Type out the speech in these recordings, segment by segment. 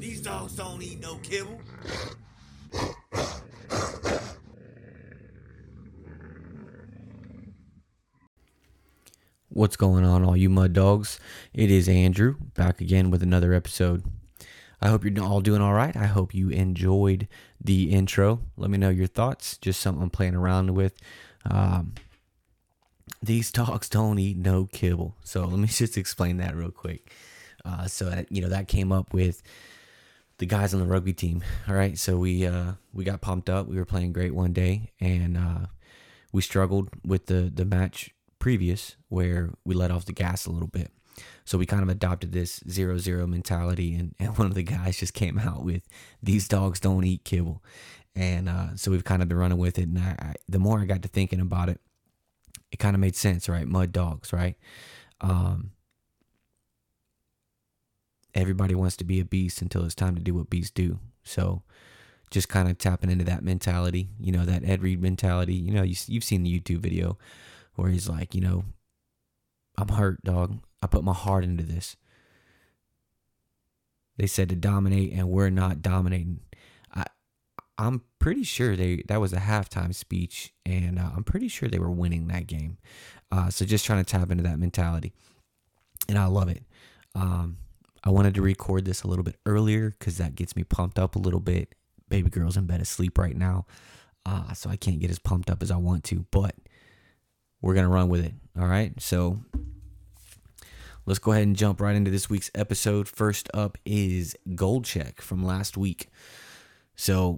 These dogs don't eat no kibble. What's going on, all you mud dogs? It is Andrew, back again with another episode. I hope you're all doing all right. I hope you enjoyed the intro. Let me know your thoughts. Just something I'm playing around with. These dogs don't eat no kibble. So let me just explain that real quick. That came up with the guys on the rugby team. All right, so we got pumped up. We were playing great one day, and we struggled with the match previous where we let off the gas a little bit. So we kind of adopted this 0-0 mentality, and one of the guys just came out with, these dogs don't eat kibble. And so we've kind of been running with it. And the more I got to thinking about it, it kind of made sense, right? Mud dogs, right? Everybody wants to be a beast until it's time to do what beasts do. So just kind of tapping into that mentality, that Ed Reed mentality. You've seen the YouTube video where he's like, I'm hurt, dog. I put my heart into this. They said to dominate, and we're not dominating. I'm pretty sure that was a halftime speech, and I'm pretty sure they were winning that game. So just trying to tap into that mentality, and I love it. I wanted to record this a little bit earlier because that gets me pumped up a little bit. Baby girl's in bed asleep right now, so I can't get as pumped up as I want to, but we're going to run with it. All right. So let's go ahead and jump right into this week's episode. First up is goal check from last week. So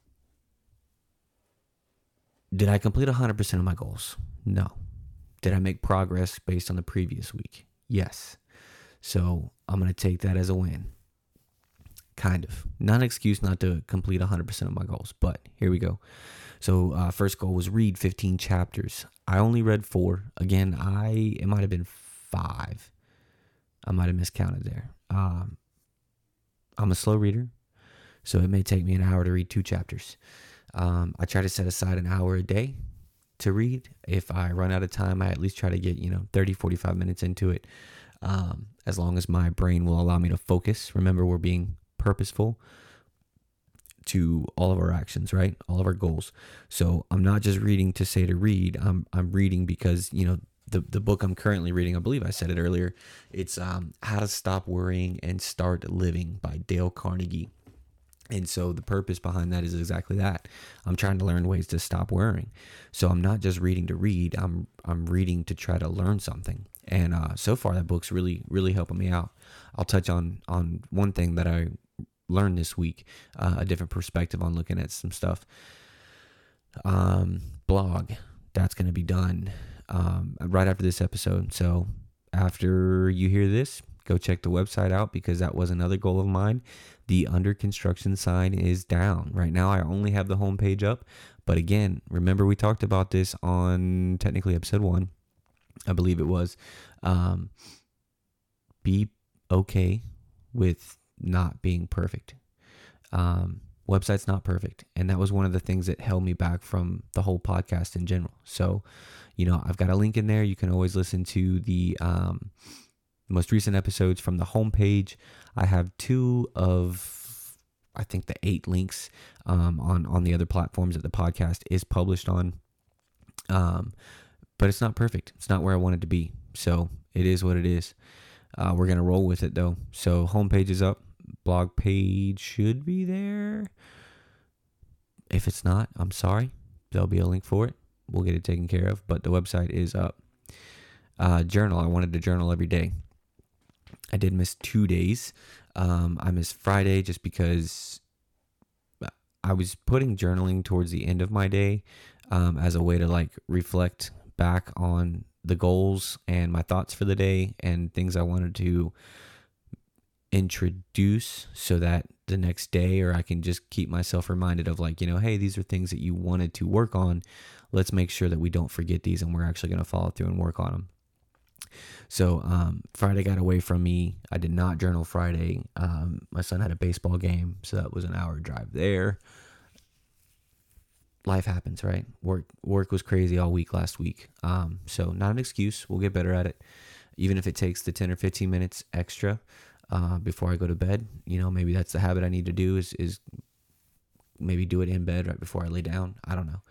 did I complete 100% of my goals? No. Did I make progress based on the previous week? Yes. So I'm going to take that as a win. Kind of. Not an excuse not to complete 100% of my goals, but here we go. So first goal was read 15 chapters. I only read 4. Again, it might have been 5. I might have miscounted there. I'm a slow reader, so it may take me an hour to read 2 chapters. I try to set aside an hour a day to read. If I run out of time, I at least try to get 30, 45 minutes into it, as long as my brain will allow me to focus. Remember, we're being purposeful to all of our actions, right? All of our goals. So I'm not just reading to say to read. I'm reading because, the book I'm currently reading, I believe I said it earlier, it's How to Stop Worrying and Start Living by Dale Carnegie. And so the purpose behind that is exactly that. I'm trying to learn ways to stop worrying. So I'm not just reading to read. I'm reading to try to learn something. And so far that book's really, really helping me out. I'll touch on one thing that I learned this week, a different perspective on looking at some stuff. Blog, that's going to be done right after this episode. So after you hear this, go check the website out, because that was another goal of mine. The under construction sign is down. Right now I only have the homepage up, but again, remember we talked about this on technically episode 1, I believe it was. Be okay with not being perfect. Website's not perfect, and that was one of the things that held me back from the whole podcast in general. So I've got a link in there. You can always listen to the most recent episodes from the homepage. I have 2 of, I think, the 8 links on the other platforms that the podcast is published on. But it's not perfect. It's not where I want it to be. So it is what it is. We're going to roll with it, though. So homepage is up. Blog page should be there. If it's not, I'm sorry. There'll be a link for it. We'll get it taken care of. But the website is up. Journal. I wanted to journal every day. I did miss 2 days. I missed Friday just because I was putting journaling towards the end of my day as a way to reflect back on the goals and my thoughts for the day and things I wanted to introduce, so that the next day, or I can just keep myself reminded of hey, these are things that you wanted to work on. Let's make sure that we don't forget these, and we're actually going to follow through and work on them. So Friday got away from me. I did not journal Friday. My son had a baseball game, so that was an hour drive there. Life happens, right? Work was crazy all week last week. So not an excuse. We'll get better at it, even if it takes the 10 or 15 minutes extra. before I go to bed. Maybe that's the habit I need to do is maybe do it in bed right before I lay down. I don't know.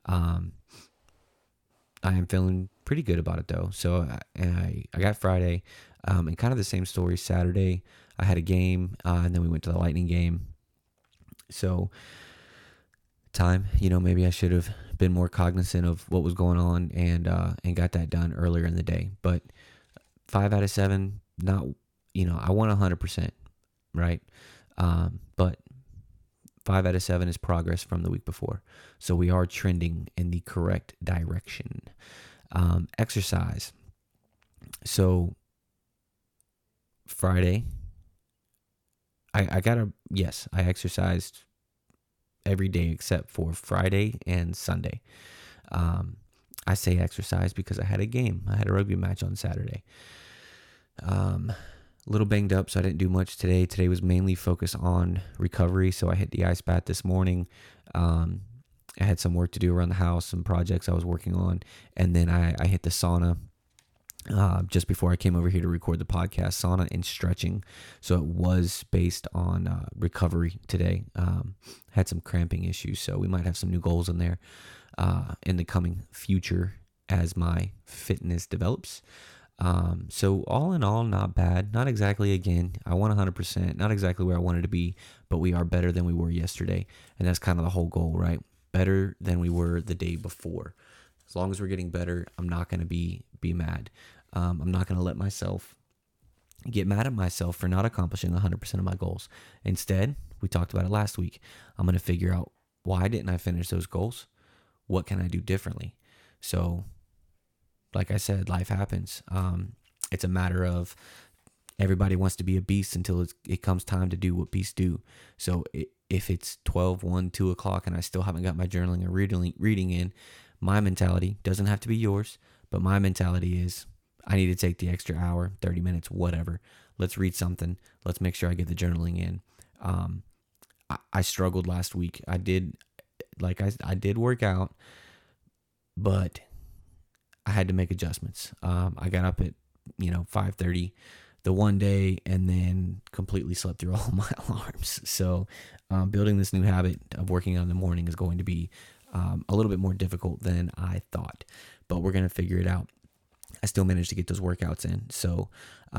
I am feeling pretty good about it though. So I got Friday, and kind of the same story. Saturday, I had a game, and then we went to the Lightning game. So maybe I should have been more cognizant of what was going on and got that done earlier in the day. But 5 out of 7, not, I want 100%, right? But 5 out of 7 is progress from the week before. So we are trending in the correct direction. Exercise. So Friday, I exercised every day except for Friday and Sunday. I say exercise because I had a game. I had a rugby match on Saturday. A little banged up, so I didn't do much today. Today was mainly focused on recovery, so I hit the ice bath this morning. I had some work to do around the house, some projects I was working on, and then I hit the sauna just before I came over here to record the podcast. Sauna and stretching, so it was based on recovery today. Had some cramping issues, so we might have some new goals in there in the coming future as my fitness develops. So all in all, not bad. Not exactly, again, I want 100%, not exactly where I wanted to be, but we are better than we were yesterday. And that's kind of the whole goal, right? Better than we were the day before. As long as we're getting better, I'm not going to be mad. I'm not going to let myself get mad at myself for not accomplishing 100% of my goals. Instead, we talked about it last week. I'm going to figure out, why didn't I finish those goals? What can I do differently? So, like I said, life happens. It's a matter of everybody wants to be a beast until it comes time to do what beasts do. So if it's 12, 1, 2 o'clock and I still haven't got my journaling or reading in, my mentality doesn't have to be yours, but my mentality is, I need to take the extra hour, 30 minutes, whatever. Let's read something. Let's make sure I get the journaling in. I struggled last week. I did work out, but I had to make adjustments. I got up at 5:30 the one day and then completely slept through all my alarms. So building this new habit of working out in the morning is going to be a little bit more difficult than I thought, but we're going to figure it out. I still managed to get those workouts in. So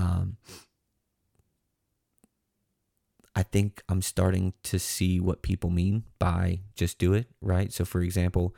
I think I'm starting to see what people mean by just do it, right? So for example,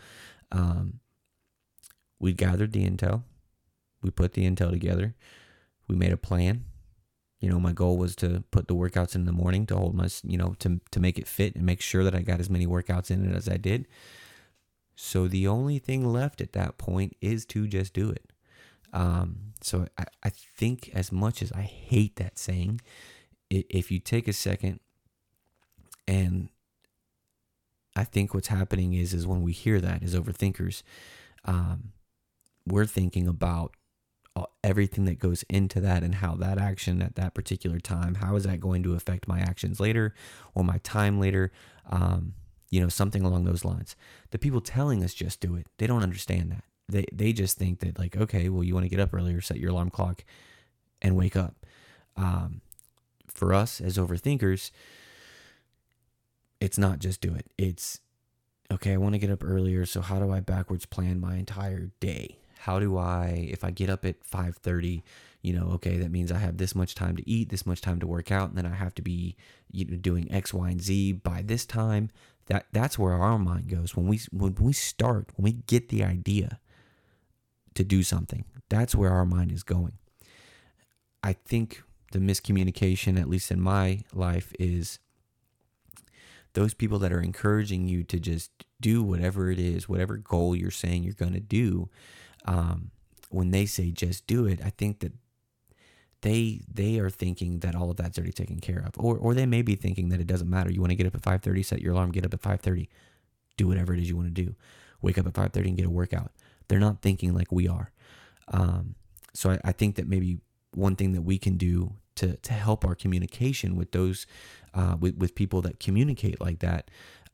we gathered the intel, we put the intel together, we made a plan. My goal was to put the workouts in the morning to hold my, to make it fit and make sure that I got as many workouts in it as I did. So the only thing left at that point is to just do it. So I think, as much as I hate that saying, if you take a second, and I think what's happening is when we hear that as overthinkers, we're thinking about everything that goes into that and how that action at that particular time, how is that going to affect my actions later or my time later? Something along those lines. The people telling us just do it, they don't understand that. They just think that, like, okay, well, you want to get up earlier, set your alarm clock and wake up. For us as overthinkers, it's not just do it. It's, okay, I want to get up earlier, so how do I backwards plan my entire day? How do I, if I get up at 5:30, okay, that means I have this much time to eat, this much time to work out, and then I have to be doing X, Y, and Z by this time. That's where our mind goes. When we get the idea to do something, that's where our mind is going. I think the miscommunication, at least in my life, is those people that are encouraging you to just do whatever it is, whatever goal you're saying you're going to do. When they say just do it, I think that they are thinking that all of that's already taken care of. Or they may be thinking that it doesn't matter. You want to get up at 5:30, set your alarm, get up at 5:30, do whatever it is you want to do. Wake up at 5:30 and get a workout. They're not thinking like we are. So I think that maybe one thing that we can do to help our communication with those, with people that communicate like that,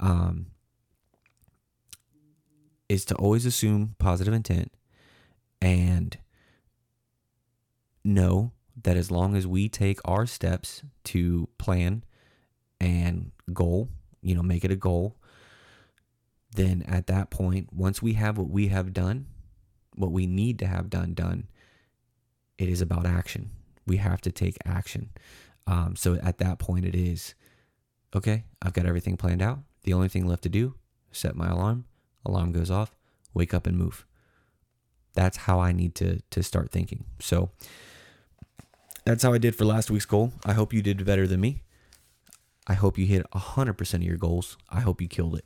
is to always assume positive intent and know that as long as we take our steps to plan and goal, make it a goal, then at that point, once we have what we have done, what we need to have done, it is about action. We have to take action. So at that point, it is, okay, I've got everything planned out. The only thing left to do, set my alarm. Alarm goes off, wake up and move. That's how I need to start thinking. So that's how I did for last week's goal. I hope you did better than me. I hope you hit 100% of your goals. I hope you killed it.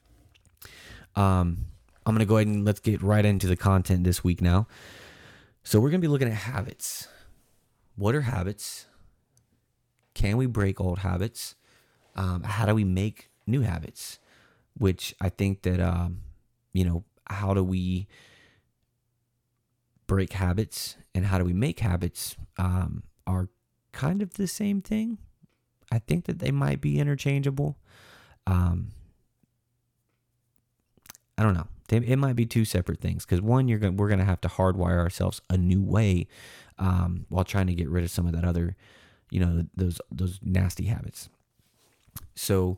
I'm going to go ahead and let's get right into the content this week now. So we're going to be looking at habits. What are habits? Can we break old habits? How do we make new habits? Which I think that, how do we break habits and how do we make habits are kind of the same thing. I think that they might be interchangeable. I don't know. It might be two separate things because one, we're gonna have to hardwire ourselves a new way while trying to get rid of some of that other, those nasty habits. So,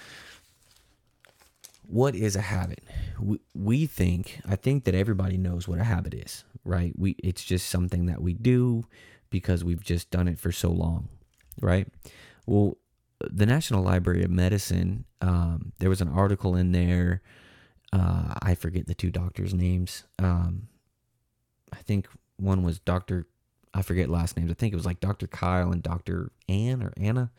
what is a habit? I think that everybody knows what a habit is, right? It's just something that we do because we've just done it for so long, right? Well, the National Library of Medicine, there was an article in there. I forget the two doctors' names. I think one was I forget last names. I think it was like Dr. Kyle and Dr. Ann or Anna.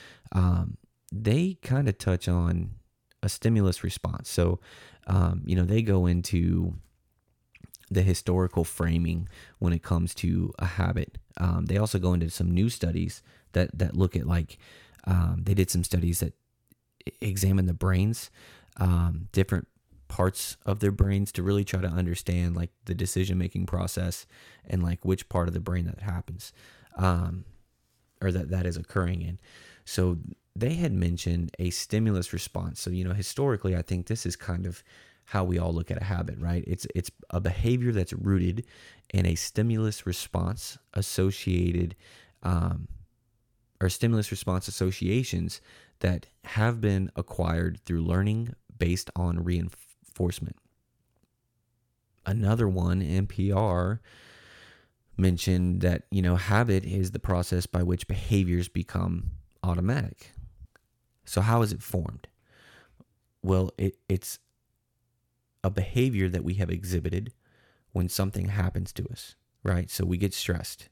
They kind of touch on a stimulus response. So, they go into the historical framing when it comes to a habit. They also go into some new studies that look at they did some studies that examine the brains, different parts of their brains to really try to understand the decision-making process and which part of the brain that happens, or that is occurring in. So they had mentioned a stimulus response. So, historically, I think this is kind of how we all look at a habit, right? It's a behavior that's rooted in a stimulus response associated, or stimulus response associations that have been acquired through learning based on reinforcement. Another one, NPR, mentioned that, habit is the process by which behaviors become automatic. So how is it formed? Well, it's a behavior that we have exhibited when something happens to us, right? So we get stressed.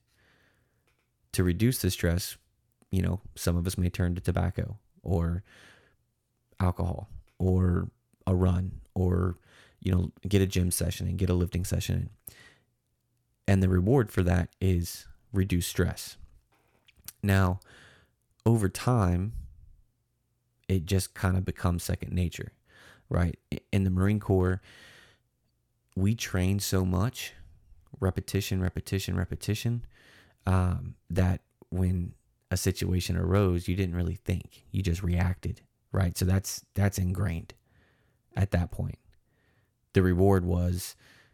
To reduce the stress, some of us may turn to tobacco or alcohol or a run or, get a gym session and get a lifting session in. And the reward for that is reduced stress. Now, over time, it just kind of becomes second nature, right? In the Marine Corps, we train so much, repetition, that when a situation arose, you didn't really think. You just reacted, right? So that's ingrained at that point. The reward was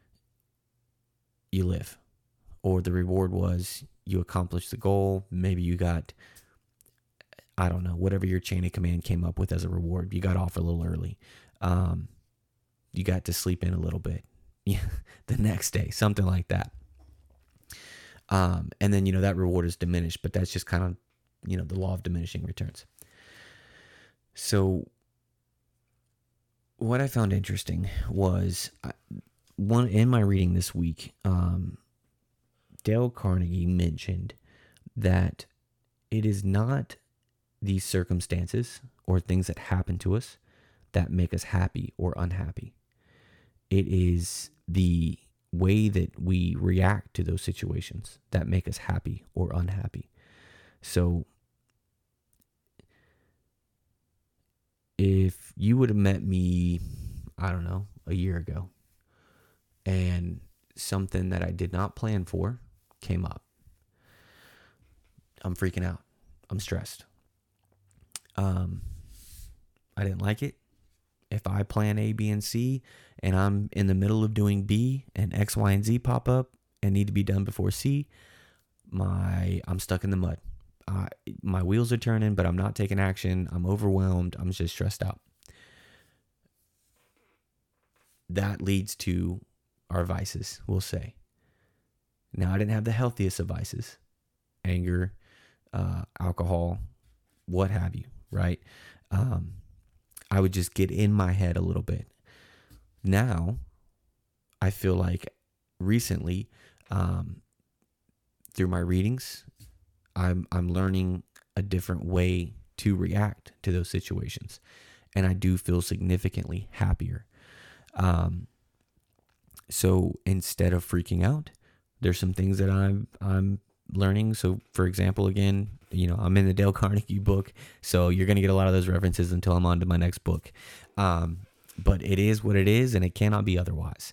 you live, or the reward was you accomplished the goal. Maybe you got, I don't know, whatever your chain of command came up with as a reward. You got off a little early. You got to sleep in a little bit the next day, something like that. And then, that reward is diminished, but that's just kind of, the law of diminishing returns. So what I found interesting was one in my reading this week, Dale Carnegie mentioned that it is not these circumstances or things that happen to us that make us happy or unhappy. It is the way that we react to those situations that make us happy or unhappy. So if you would have met me, I don't know, a year ago, and something that I did not plan for came up, I'm freaking out. I'm stressed. I didn't like it. If I plan A, B, and C, and I'm in the middle of doing B, and X, Y, and Z pop up and need to be done before C, I'm stuck in the mud. My wheels are turning, but I'm not taking action. I'm overwhelmed. I'm just stressed out. That leads to our vices, we'll say. Now, I didn't have the healthiest of vices: anger, alcohol, what have you, right? I would just get in my head a little bit. Now, I feel like recently, through my readings, I'm learning a different way to react to those situations, and I do feel significantly happier. So instead of freaking out, there's some things that I'm learning. So for example, again, I'm in the Dale Carnegie book, so you're going to get a lot of those references until I'm on to my next book. But it is what it is, and it cannot be otherwise.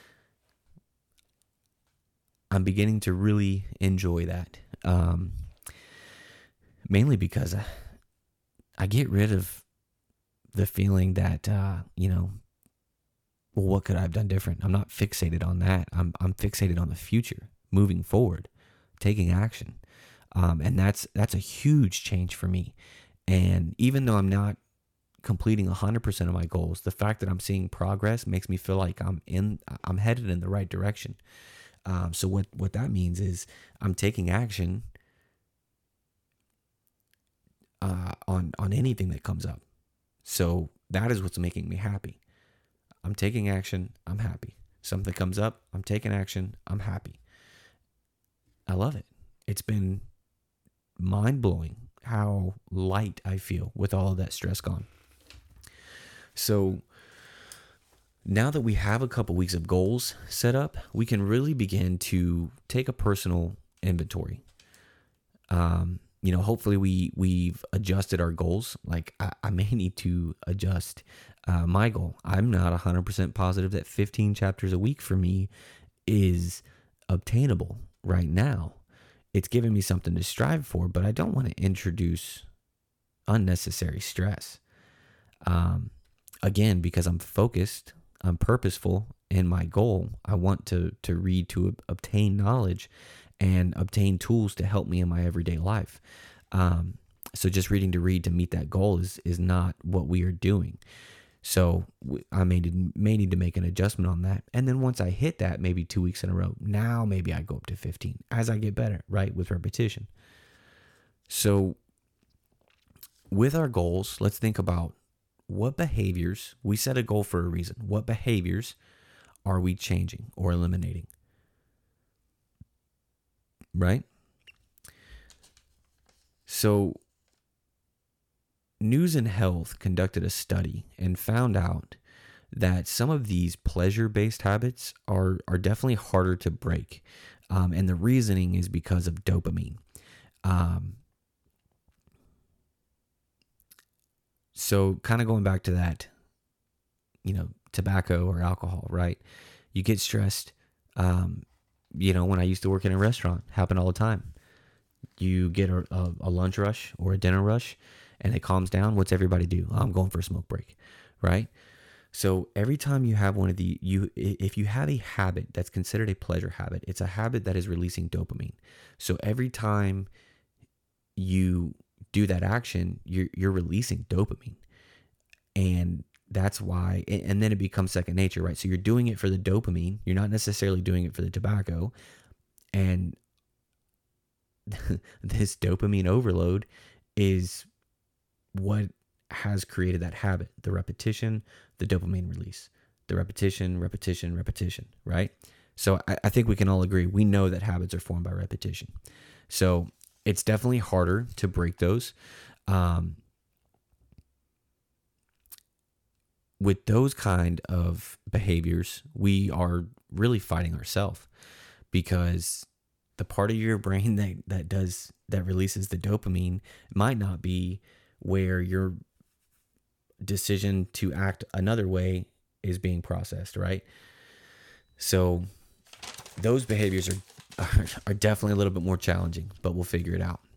I'm beginning to really enjoy that. Mainly because I get rid of the feeling that, well, what could I have done different? I'm not fixated on that. I'm fixated on the future, moving forward, taking action. And that's a huge change for me. And even though I'm not completing 100% of my goals, the fact that I'm seeing progress makes me feel like I'm headed in the right direction. So what that means is I'm taking action on anything that comes up. So that is what's making me happy. I'm taking action, I'm happy. Something comes up, I'm taking action, I'm happy. I love it. It's been mind-blowing how light I feel with all of that stress gone. So now that we have a couple weeks of goals set up, we can really begin to take a personal inventory. Hopefully we've adjusted our goals. Like I may need to adjust my goal. I'm not 100% positive that 15 chapters a week for me is obtainable right now. It's giving me something to strive for, but I don't want to introduce unnecessary stress. Again, because I'm focused, I'm purposeful in my goal. I want to read to obtain knowledge and obtain tools to help me in my everyday life. So just reading to read to meet that goal is not what we are doing. So I may need to make an adjustment on that. And then once I hit that, maybe 2 weeks in a row, now maybe I go up to 15 as I get better, right? With repetition. So with our goals, let's think about what behaviors, we set a goal for a reason. What behaviors are we changing or eliminating? Right? So News and Health conducted a study and found out that some of these pleasure-based habits are definitely harder to break. And the reasoning is because of dopamine. So kind of going back to that, tobacco or alcohol, right? You get stressed. When I used to work in a restaurant, happened all the time. You get a lunch rush or a dinner rush and it calms down. What's everybody do? I'm going for a smoke break, right? So every time you have if you have a habit that's considered a pleasure habit, it's a habit that is releasing dopamine. So every time you do that action, you're releasing dopamine. And that's why, and then it becomes second nature, right? So you're doing it for the dopamine. You're not necessarily doing it for the tobacco. And this dopamine overload is what has created that habit. The repetition, the dopamine release, the repetition, right? So I think we can all agree. We know that habits are formed by repetition. So it's definitely harder to break those. With those kind of behaviors, we are really fighting ourselves, because the part of your brain that releases the dopamine might not be where your decision to act another way is being processed, right? So those behaviors are definitely a little bit more challenging, but we'll figure it out.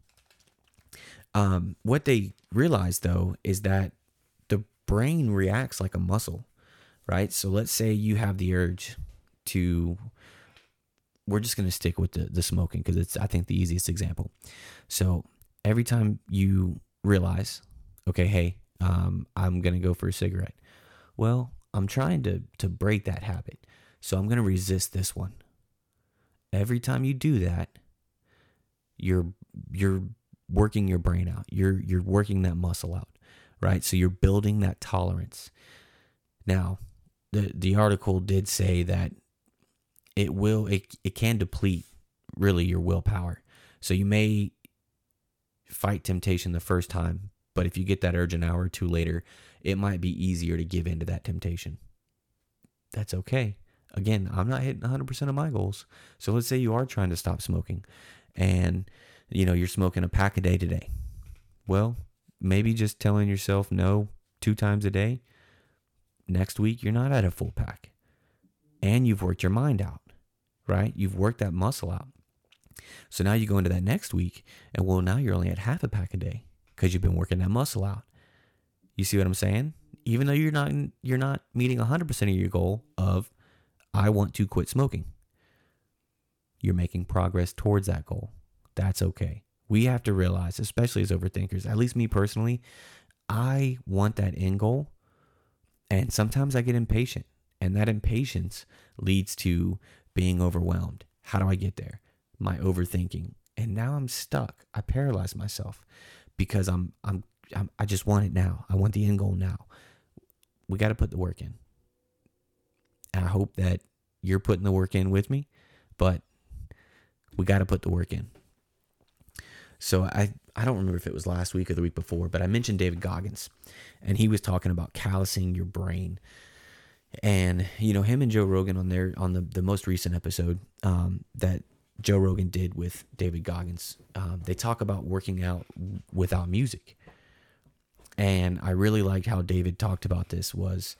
What they realize, though, is that the brain reacts like a muscle, right? So let's say you have the urge to we're just going to stick with the smoking because it's, I think, the easiest example. So every time you realize, okay, hey, I'm going to go for a cigarette. Well, I'm trying to break that habit. So I'm going to resist this one. Every time you do that, you're working your brain out. You're working that muscle out, right? So you're building that tolerance. Now, the article did say that it can deplete really your willpower. So you may fight temptation the first time, but if you get that urge an hour or two later, it might be easier to give in to that temptation. That's okay. Again, I'm not hitting 100% of my goals. So let's say you are trying to stop smoking and you're smoking a pack a day today. Well, maybe just telling yourself no 2 times a day. Next week, you're not at a full pack. And you've worked your mind out, right? You've worked that muscle out. So now you go into that next week and now you're only at half a pack a day because you've been working that muscle out. You see what I'm saying? Even though you're not meeting 100% of your goal of, I want to quit smoking. You're making progress towards that goal. That's okay. We have to realize, especially as overthinkers, at least me personally, I want that end goal. And sometimes I get impatient. And that impatience leads to being overwhelmed. How do I get there? My overthinking. And now I'm stuck. I paralyze myself because I just want it now. I want the end goal now. We got to put the work in. And I hope that you're putting the work in with me, but we got to put the work in. So I don't remember if it was last week or the week before, but I mentioned David Goggins, and he was talking about callousing your brain. And him and Joe Rogan on the most recent episode that Joe Rogan did with David Goggins, they talk about working out without music. And I really liked how David talked about this was,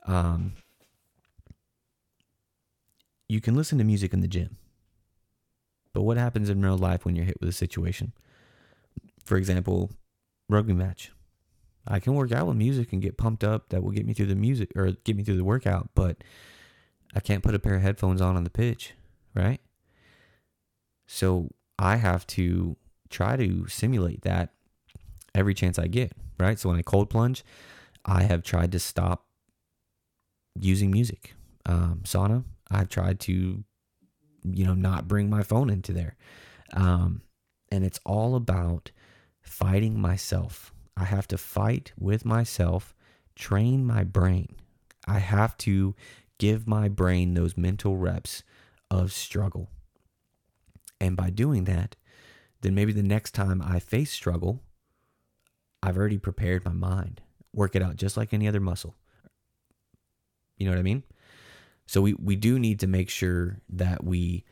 you can listen to music in the gym, but what happens in real life when you're hit with a situation? For example, rugby match. I can work out with music and get pumped up. That will get me through the music or get me through the workout, but I can't put a pair of headphones on the pitch, right? So I have to try to simulate that every chance I get, right? So when I cold plunge, I have tried to stop using music. Sauna, I've tried to, not bring my phone into there. And it's all about fighting myself. I have to fight with myself, train my brain. I have to give my brain those mental reps of struggle. And by doing that, then maybe the next time I face struggle, I've already prepared my mind. Work it out just like any other muscle. You know what I mean? So we do need to make sure that we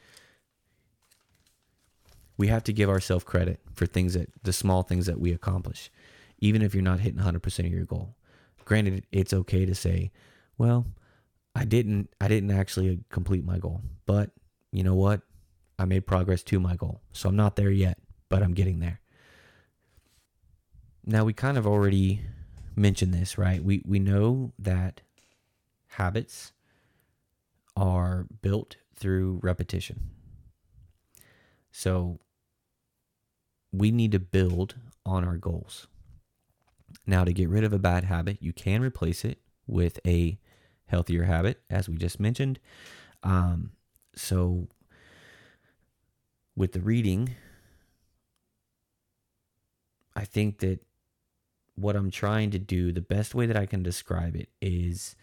have to give ourselves credit for the small things that we accomplish, even if you're not hitting 100% of your goal. Granted, it's okay to say, well, I didn't actually complete my goal, but you know what? I made progress to my goal. So I'm not there yet, but I'm getting there. Now, we kind of already mentioned this, right? We know that habits are built through repetition. So we need to build on our goals. Now, to get rid of a bad habit, you can replace it with a healthier habit, as we just mentioned. So with the reading, I think that what I'm trying to do, the best way that I can describe it is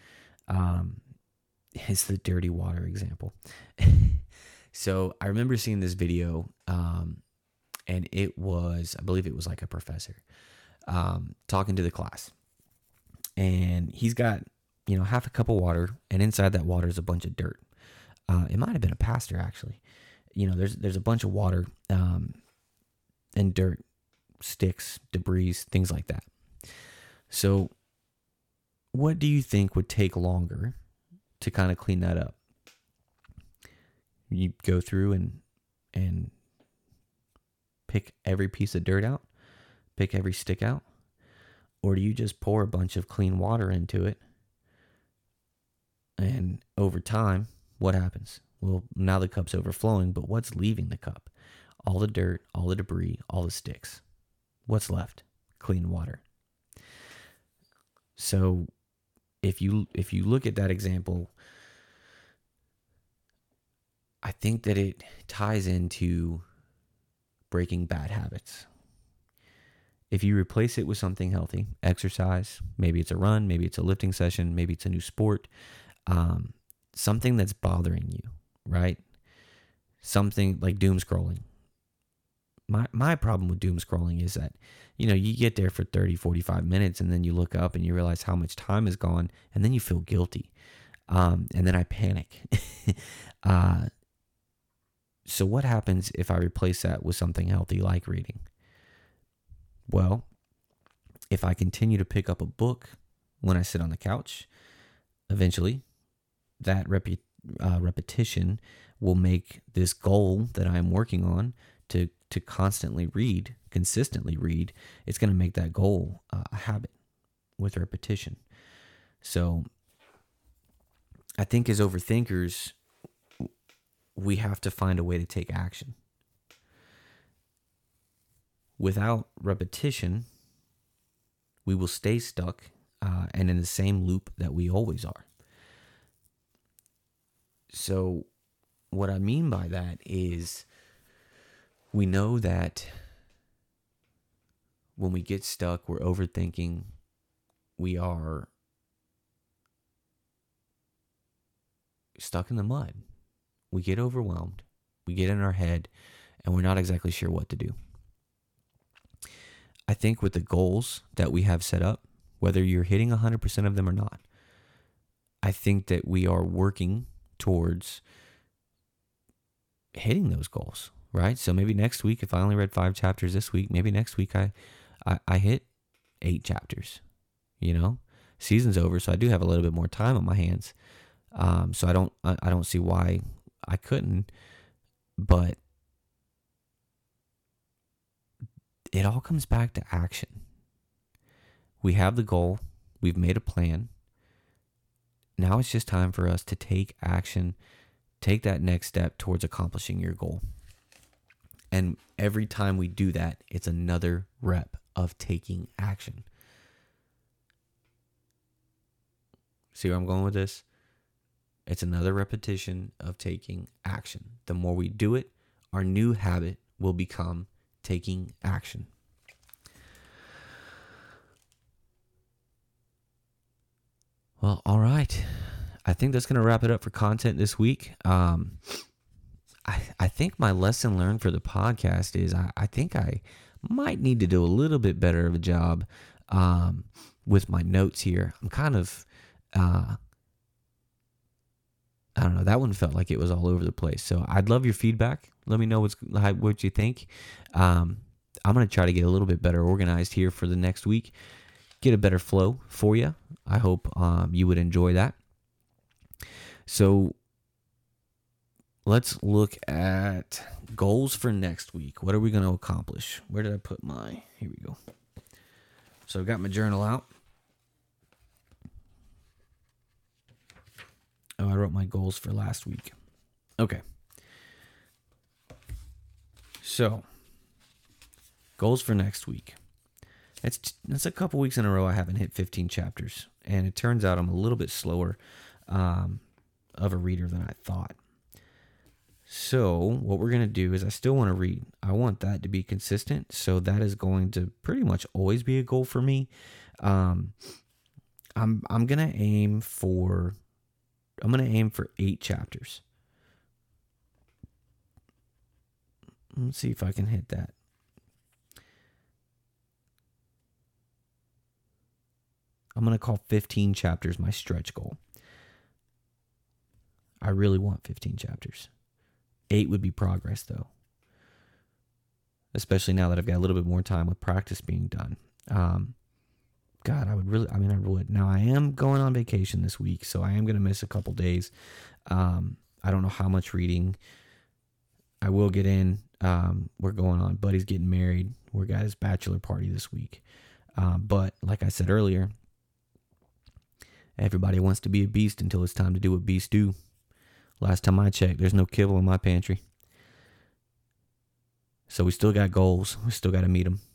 the dirty water example. So I remember seeing this video, and I believe it was like a professor talking to the class. And he's got, half a cup of water, and inside that water is a bunch of dirt. It might have been a pastor, actually. There's a bunch of water and dirt, sticks, debris, things like that. So what do you think would take longer to kind of clean that up? You go through and pick every piece of dirt out, pick every stick out, or do you just pour a bunch of clean water into it? And over time, what happens? Well, now the cup's overflowing, but what's leaving the cup? All the dirt, all the debris, all the sticks. What's left? Clean water. So if you look at that example, I think that it ties into breaking bad habits. If you replace it with something healthy, exercise, maybe it's a run, maybe it's a lifting session, maybe it's a new sport, something that's bothering you, right? Something like doom scrolling. My problem with doom scrolling is that, you get there for 30, 45 minutes and then you look up and you realize how much time is gone and then you feel guilty. And then I panic. So what happens if I replace that with something healthy like reading? Well, if I continue to pick up a book when I sit on the couch, eventually that repetition will make this goal that I'm working on to constantly read, consistently read, it's going to make that goal a habit with repetition. So I think as overthinkers, we have to find a way to take action. Without repetition, we will stay stuck and in the same loop that we always are. So what I mean by that is we know that when we get stuck, we're overthinking, we are stuck in the mud. We get overwhelmed, we get in our head, and we're not exactly sure what to do. I think with the goals that we have set up, whether you're hitting 100% of them or not, I think that we are working towards hitting those goals, right? So maybe next week, if I only read 5 chapters this week, maybe next week I hit 8 chapters, Season's over, so I do have a little bit more time on my hands. So I don't see why I couldn't, but it all comes back to action. We have the goal. We've made a plan. Now it's just time for us to take action, take that next step towards accomplishing your goal. And every time we do that, it's another rep of taking action. See where I'm going with this? It's another repetition of taking action. The more we do it, our new habit will become taking action. Well, all right. I think that's going to wrap it up for content this week. I think my lesson learned for the podcast is I think I might need to do a little bit better of a job with my notes here. I'm kind of, I don't know, that one felt like it was all over the place. So I'd love your feedback. Let me know what you think. I'm going to try to get a little bit better organized here for the next week, get a better flow for you. I hope you would enjoy that. So let's look at goals for next week. What are we going to accomplish? Where did I put my... Here we go. So I've got my journal out. Oh, I wrote my goals for last week. Okay. So, goals for next week. That's a couple weeks in a row I haven't hit 15 chapters. And it turns out I'm a little bit slower of a reader than I thought. So what we're going to do is I still want to read. I want that to be consistent. So that is going to pretty much always be a goal for me. I'm going to aim for 8 chapters. Let's see if I can hit that. I'm going to call 15 chapters my stretch goal. I really want 15 chapters. 8 would be progress, though. Especially now that I've got a little bit more time with practice being done. God, I would. Now, I am going on vacation this week, so I am going to miss a couple days. I don't know how much reading I will get in. We're going on. Buddy's getting married. We're got his bachelor party this week. But like I said earlier, everybody wants to be a beast until it's time to do what beasts do. Last time I checked, there's no kibble in my pantry. So we still got goals. We still got to meet them.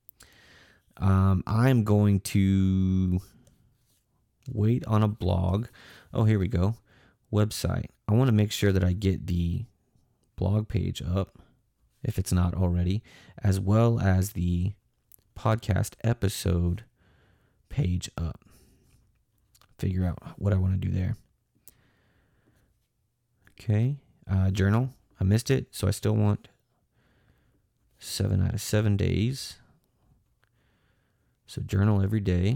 I'm going to wait on a blog. Oh, here we go. Website. I want to make sure that I get the blog page up, if it's not already, as well as the podcast episode page up. Figure out what I want to do there. Okay. Journal. I missed it, so I still want 7 out of 7 days. So journal every day.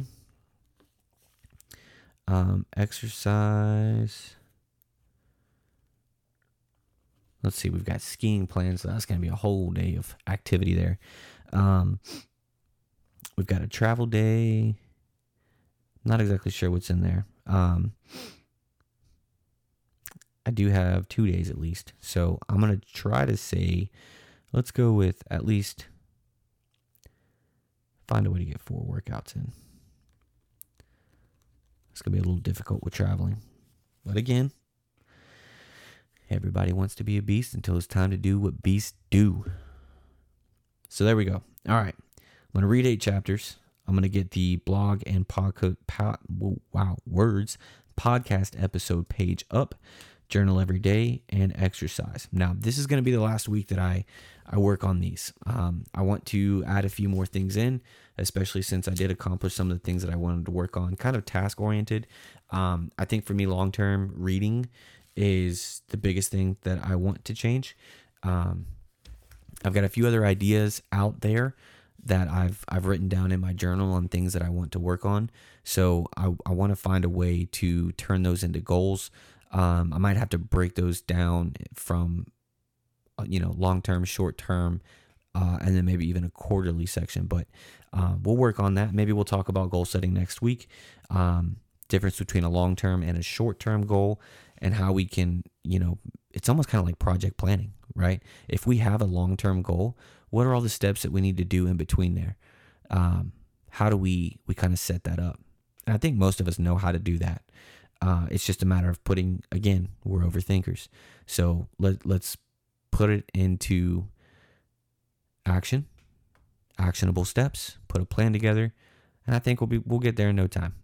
Exercise. Let's see, we've got skiing plans, so that's going to be a whole day of activity there. We've got a travel day. Not exactly sure what's in there. I do have 2 days at least. So I'm going to try to say, let's go with at least find a way to get 4 workouts in. It's going to be a little difficult with traveling. But again, everybody wants to be a beast until it's time to do what beasts do. So there we go. All right. I'm going to read 8 chapters. I'm going to get the blog and podcast episode page up. Journal every day and exercise. Now, this is going to be the last week that I work on these. I want to add a few more things in, especially since I did accomplish some of the things that I wanted to work on, kind of task oriented. I think for me, long-term reading is the biggest thing that I want to change. I've got a few other ideas out there that I've written down in my journal on things that I want to work on. So I want to find a way to turn those into goals. I might have to break those down from, long-term, short-term, and then maybe even a quarterly section. But we'll work on that. Maybe we'll talk about goal setting next week. Difference between a long-term and a short-term goal, and how we can, it's almost kind of like project planning, right? If we have a long-term goal, what are all the steps that we need to do in between there? How do we kind of set that up? And I think most of us know how to do that. It's just a matter of putting, again, we're overthinkers. So let's put it into action, actionable steps, put a plan together, and I think we'll get there in no time.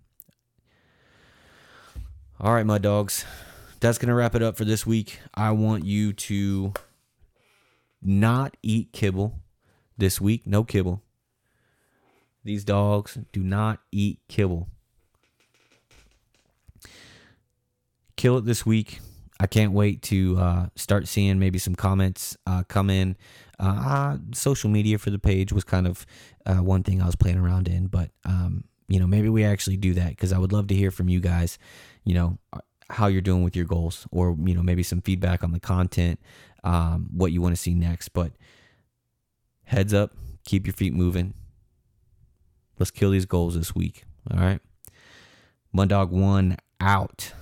All right, my dogs, that's going to wrap it up for this week. I want you to not eat kibble this week. No kibble. These dogs do not eat kibble. Kill it this week. I can't wait to start seeing maybe some comments come in. Social media for the page was kind of one thing I was playing around in, but maybe we actually do that, because I would love to hear from you guys, how you're doing with your goals, or maybe some feedback on the content, what you want to see next. But heads up, keep your feet moving. Let's kill these goals this week. All right. Mundog 1 out.